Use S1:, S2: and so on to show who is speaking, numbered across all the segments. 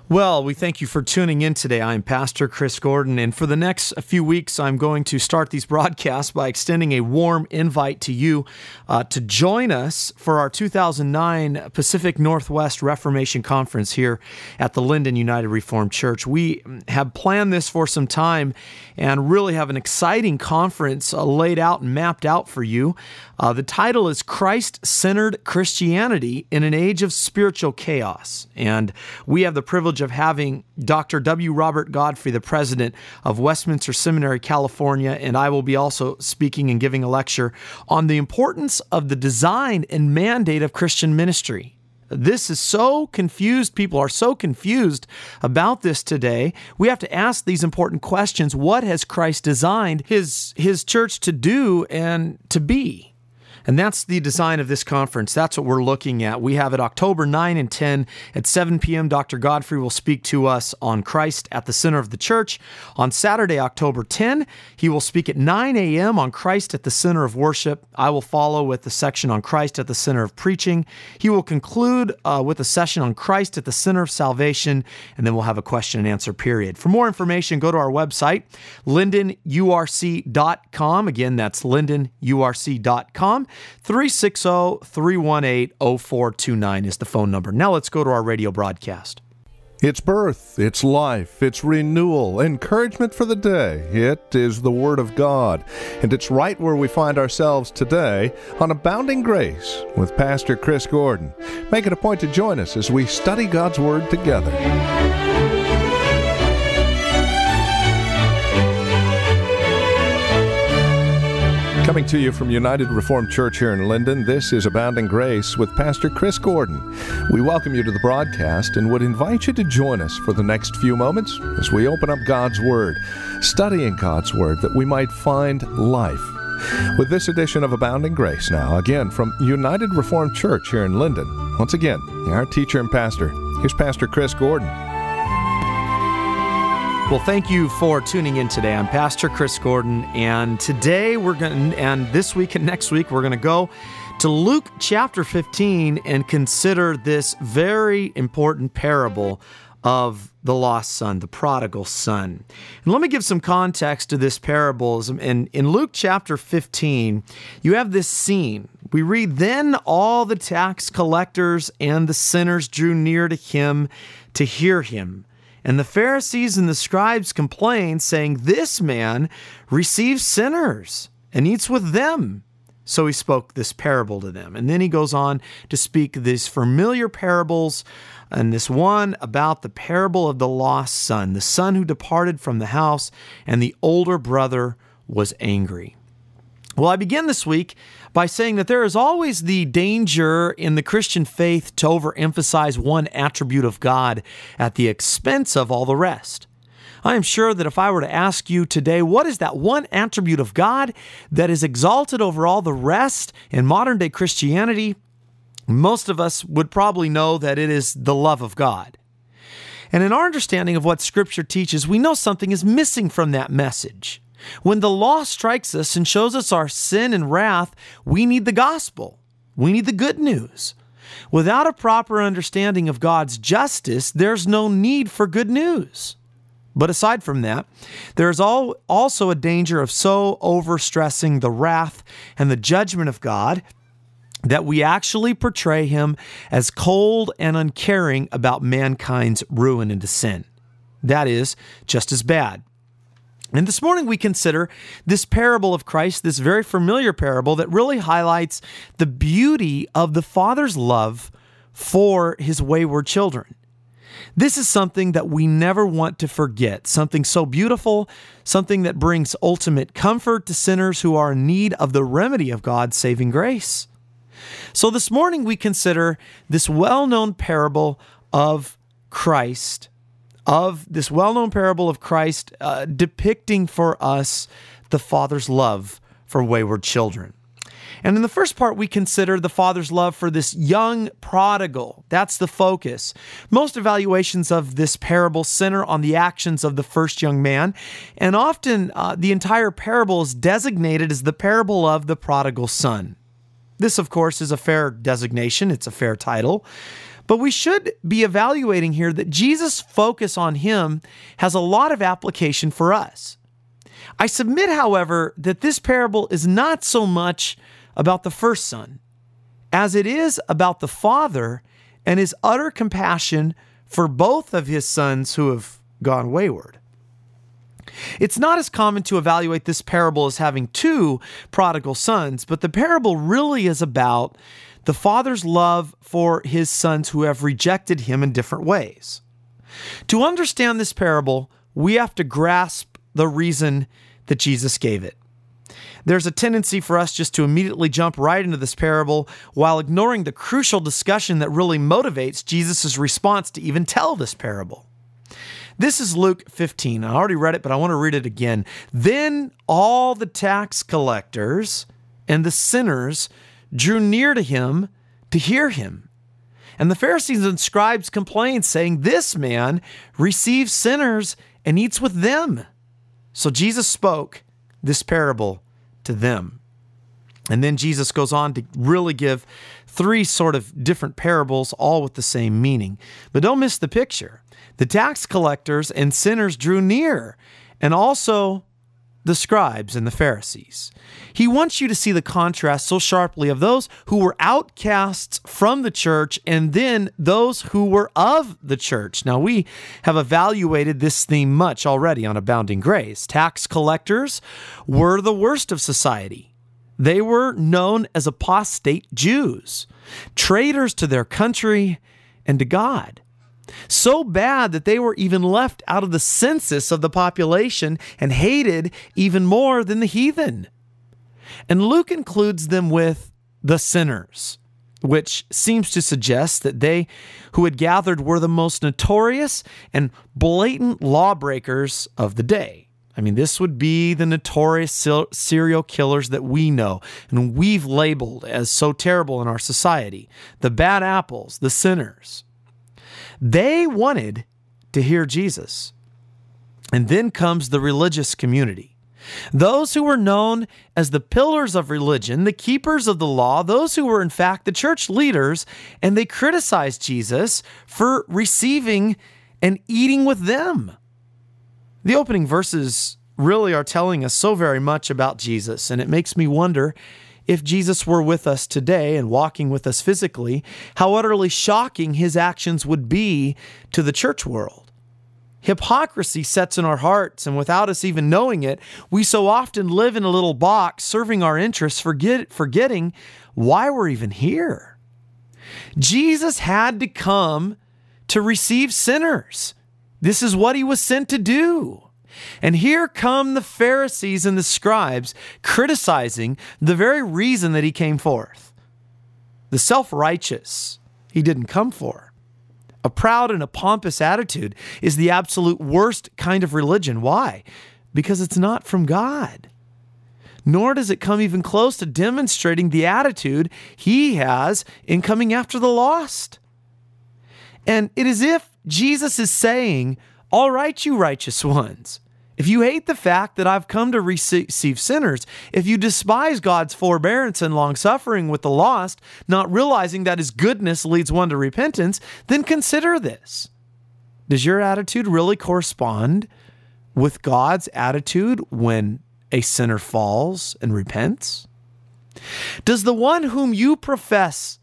S1: Well, we thank you for tuning in today. I'm Pastor Chris Gordon, and for the next few weeks, I'm going to start these broadcasts by extending a warm invite to you to join us for our 2009 Pacific Northwest Reformation Conference here at the Linden United Reformed Church. We have planned this for some time and really have an exciting conference laid out and mapped out for you. The title is Christ-Centered Christianity in an Age of Spiritual Chaos, and we have the privilege of having Dr. W. Robert Godfrey, the president of Westminster Seminary, California, and I will be also speaking and giving a lecture on the importance of the design and mandate of Christian ministry. This is so confused. People are so confused about this today. We have to ask these important questions. What has Christ designed his church to do and to be? And that's the design of this conference. That's what we're looking at. We have it October 9 and 10 at 7 p.m. Dr. Godfrey will speak to us on Christ at the center of the church. On Saturday, October 10, he will speak at 9 a.m. on Christ at the center of worship. I will follow with the section on Christ at the center of preaching. He will conclude with a session on Christ at the center of salvation, and then we'll have a question and answer period. For more information, go to our website, lindenurc.com. Again, that's lindenurc.com. 360-318-0429 is the phone number. Now let's go to our radio broadcast.
S2: It's birth, it's life, it's renewal, encouragement for the day. It is the Word of God, and it's right where we find ourselves today on Abounding Grace with Pastor Chris Gordon. Make it a point to join us as we study God's Word together. Coming to you from United Reformed Church here in Linden, this is Abounding Grace with Pastor Chris Gordon. We welcome you to the broadcast and would invite you to join us for the next few moments as we open up God's Word, studying God's Word that we might find life. With this edition of Abounding Grace now, again from United Reformed Church here in Linden, once again, our teacher and pastor, here's Pastor Chris Gordon.
S1: Well, thank you for tuning in today. I'm Pastor Chris Gordon, and today and this week and next week, we're going to go to Luke chapter 15 and consider this very important parable of the lost son, the prodigal son. And let me give some context to this parable. In Luke chapter 15, you have this scene. We read, "Then all the tax collectors and the sinners drew near to him to hear him. And the Pharisees and the scribes complained, saying, 'This man receives sinners and eats with them.' So he spoke this parable to them." And then he goes on to speak these familiar parables, and this one about the parable of the lost son, the son who departed from the house, and the older brother was angry. Well, I begin this week by saying that there is always the danger in the Christian faith to overemphasize one attribute of God at the expense of all the rest. I am sure that if I were to ask you today, what is that one attribute of God that is exalted over all the rest in modern-day Christianity, most of us would probably know that it is the love of God. And in our understanding of what Scripture teaches, we know something is missing from that message. When the law strikes us and shows us our sin and wrath, we need the gospel. We need the good news. Without a proper understanding of God's justice, there's no need for good news. But aside from that, there's also a danger of so overstressing the wrath and the judgment of God that we actually portray him as cold and uncaring about mankind's ruin into sin. That is just as bad. And this morning we consider this parable of Christ, this very familiar parable that really highlights the beauty of the Father's love for his wayward children. This is something that we never want to forget, something so beautiful, something that brings ultimate comfort to sinners who are in need of the remedy of God's saving grace. So this morning we consider this well-known parable of Christ, depicting for us the Father's love for wayward children. And in the first part, we consider the Father's love for this young prodigal. That's the focus. Most evaluations of this parable center on the actions of the first young man, and often the entire parable is designated as the parable of the prodigal son. This, of course, is a fair designation. It's a fair title. But we should be evaluating here that Jesus' focus on him has a lot of application for us. I submit, however, that this parable is not so much about the first son as it is about the father and his utter compassion for both of his sons who have gone wayward. It's not as common to evaluate this parable as having two prodigal sons, but the parable really is about the father's love for his sons who have rejected him in different ways. To understand this parable, we have to grasp the reason that Jesus gave it. There's a tendency for us just to immediately jump right into this parable while ignoring the crucial discussion that really motivates Jesus' response to even tell this parable. This is Luke 15. I already read it, but I want to read it again. Then all the tax collectors and the sinners drew near to him to hear him. And the Pharisees and scribes complained, saying, "This man receives sinners and eats with them." So Jesus spoke this parable to them. And then Jesus goes on to really give three sort of different parables, all with the same meaning. But don't miss the picture. The tax collectors and sinners drew near, and also the scribes and the Pharisees. He wants you to see the contrast so sharply of those who were outcasts from the church and then those who were of the church. Now, we have evaluated this theme much already on Abounding Grace. Tax collectors were the worst of society. They were known as apostate Jews, traitors to their country and to God. So bad that they were even left out of the census of the population and hated even more than the heathen. And Luke includes them with the sinners, which seems to suggest that they who had gathered were the most notorious and blatant lawbreakers of the day. I mean, this would be the notorious serial killers that we know and we've labeled as so terrible in our society, the bad apples, the sinners. They wanted to hear Jesus. And then comes the religious community. Those who were known as the pillars of religion, the keepers of the law, those who were in fact the church leaders, and they criticized Jesus for receiving and eating with them. The opening verses really are telling us so very much about Jesus, and it makes me wonder, if Jesus were with us today and walking with us physically, how utterly shocking his actions would be to the church world. Hypocrisy sets in our hearts, and without us even knowing it, we so often live in a little box serving our interests, forgetting why we're even here. Jesus had to come to receive sinners. This is what he was sent to do. And here come the Pharisees and the scribes criticizing the very reason that he came forth. The self-righteous he didn't come for. A proud and a pompous attitude is the absolute worst kind of religion. Why? Because it's not from God. Nor does it come even close to demonstrating the attitude he has in coming after the lost. And it is if Jesus is saying, "All right, you righteous ones, if you hate the fact that I've come to receive sinners, if you despise God's forbearance and long-suffering with the lost, not realizing that his goodness leads one to repentance, then consider this." Does your attitude really correspond with God's attitude when a sinner falls and repents? Does the one whom you profess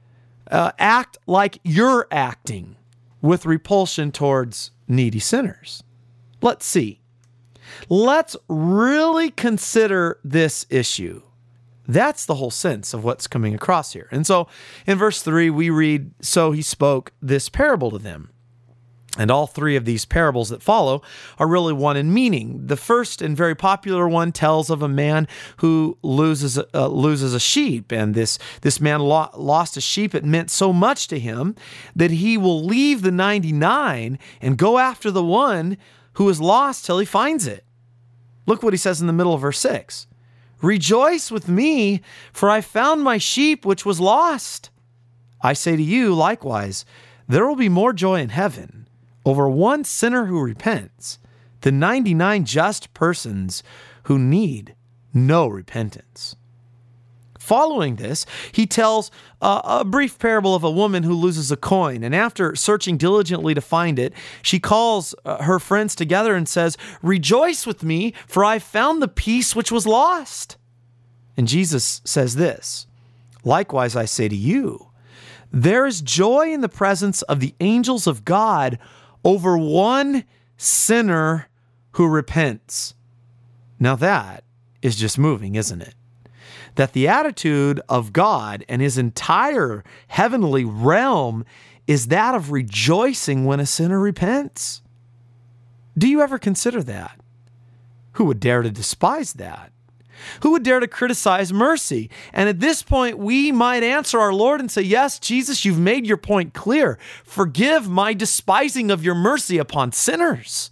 S1: act like you're acting with repulsion towards needy sinners? Let's see. Let's really consider this issue. That's the whole sense of what's coming across here. And so in verse 3, we read, "So he spoke this parable to them." And all three of these parables that follow are really one in meaning. The first and very popular one tells of a man who loses a sheep. And this man lost a sheep. It meant so much to him that he will leave the 99 and go after the one who is lost till he finds it. Look what he says in the middle of verse 6. "Rejoice with me, for I found my sheep which was lost. I say to you, likewise, there will be more joy in heaven over one sinner who repents than 99 just persons who need no repentance." Following this, he tells a brief parable of a woman who loses a coin. And after searching diligently to find it, she calls her friends together and says, "Rejoice with me, for I found the piece which was lost." And Jesus says this, "Likewise, I say to you, there is joy in the presence of the angels of God over one sinner who repents." Now that is just moving, isn't it? That the attitude of God and his entire heavenly realm is that of rejoicing when a sinner repents. Do you ever consider that? Who would dare to despise that? Who would dare to criticize mercy? And at this point, we might answer our Lord and say, "Yes, Jesus, you've made your point clear. Forgive my despising of your mercy upon sinners."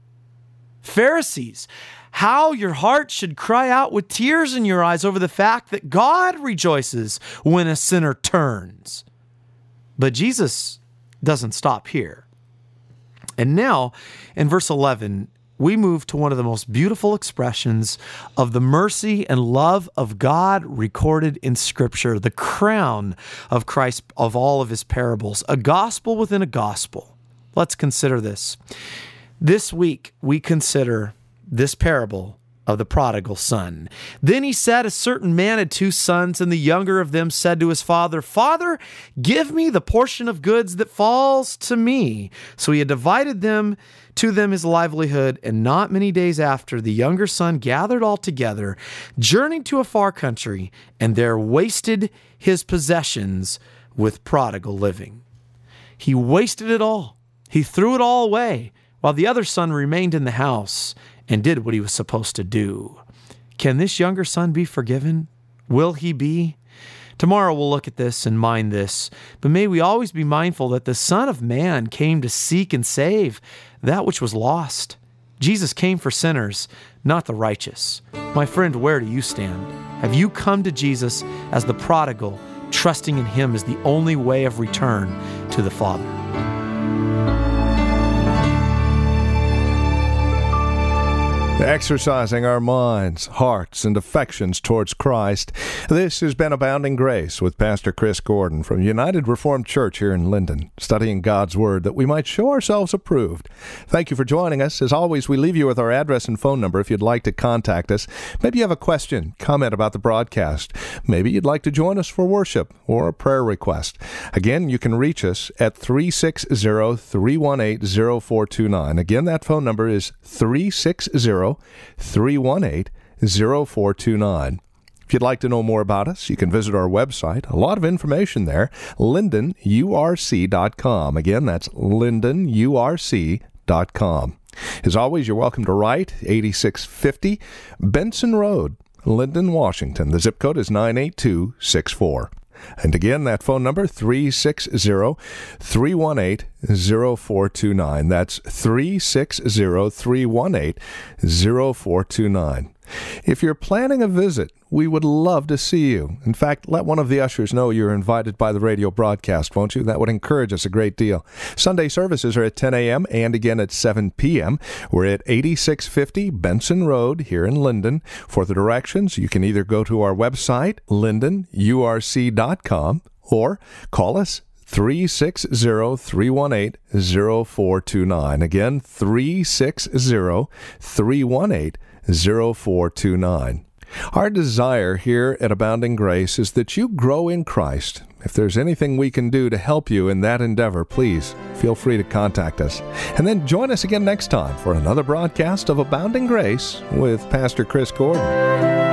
S1: Pharisees, how your heart should cry out with tears in your eyes over the fact that God rejoices when a sinner turns. But Jesus doesn't stop here. And now, in verse 11, we move to one of the most beautiful expressions of the mercy and love of God recorded in Scripture, the crown of Christ of all of his parables, a gospel within a gospel. Let's consider this. This week, we consider this parable of the prodigal son. Then he said, "A certain man had 2 sons, and the younger of them said to his father, 'Father, give me the portion of goods that falls to me.' So he had divided to them his livelihood, and not many days after, the younger son gathered all together, journeyed to a far country, and there wasted his possessions with prodigal living." He wasted it all. He threw it all away, while the other son remained in the house and did what he was supposed to do. Can this younger son be forgiven? Will he be? Tomorrow we'll look at this and mind this, but may we always be mindful that the Son of Man came to seek and save that which was lost. Jesus came for sinners, not the righteous. My friend, where do you stand? Have you come to Jesus as the prodigal, trusting in him as the only way of return to the Father?
S2: Exercising our minds, hearts, and affections towards Christ. This has been Abounding Grace with Pastor Chris Gordon from United Reformed Church here in Linden, studying God's Word that we might show ourselves approved. Thank you for joining us. As always, we leave you with our address and phone number if you'd like to contact us. Maybe you have a question, comment about the broadcast. Maybe you'd like to join us for worship or a prayer request. Again, you can reach us at 360-318-0429. Again, that phone number is 360-318-0429. If you'd like to know more about us, you can visit our website. A lot of information there, lindenurc.com. Again, that's lindenurc.com. As always, you're welcome to write 8650 Benson Road, Linden, Washington. The zip code is 98264. And again, that phone number, 360-318-0429. That's 360-318-0429. If you're planning a visit, we would love to see you. In fact, let one of the ushers know you're invited by the radio broadcast, won't you? That would encourage us a great deal. Sunday services are at 10 a.m. and again at 7 p.m. We're at 8650 Benson Road here in Linden. For the directions, you can either go to our website, lindenurc.com, or call us 360-318-0429. Again, 360-318-0429. Our desire here at Abounding Grace is that you grow in Christ. If there's anything we can do to help you in that endeavor, please feel free to contact us. And then join us again next time for another broadcast of Abounding Grace with Pastor Chris Gordon.